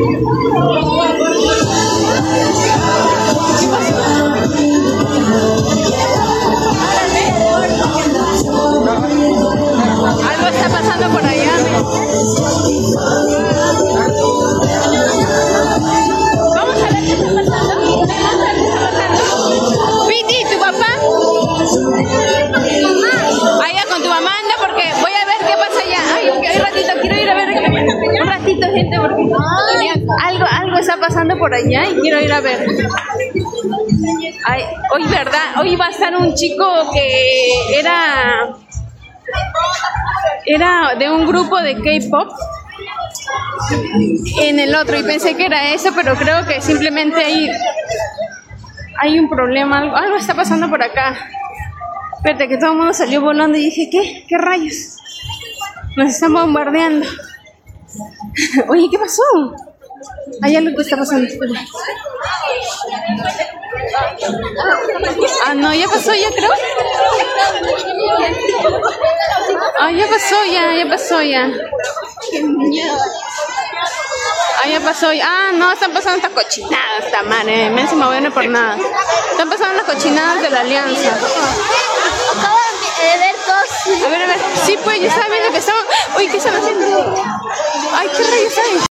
Algo está pasando por allá. Vamos a ver qué está pasando. Piti, ¿tu papá? Allá con tu mamá anda porque voy a ver qué pasa allá. Ay, un ratito, quiero ir a ver. Un ratito, gente, porque algo está pasando por allá y quiero ir a ver. Ay, hoy, ¿verdad? Hoy va a estar un chico que era de un grupo de K-pop en el otro y pensé que era eso, pero creo que simplemente hay un problema, algo está pasando por acá. Espérate, que todo el mundo salió volando y dije, ¿qué rayos? Nos están bombardeando. Oye, ¿qué pasó? Hay algo que está pasando. Ah, no, ya pasó, ya creo. Ah, ya pasó. Qué miedo. Ah, ya pasó. Ah, no, están pasando estas cochinadas, esta madre. Me se me viene por nada. Están pasando las cochinadas de la Alianza. Acabo de ver dos. A ver. Sí, pues yo estaba viendo que estaban. Uy, ¿qué están haciendo? Ay, ¿qué rayos hay?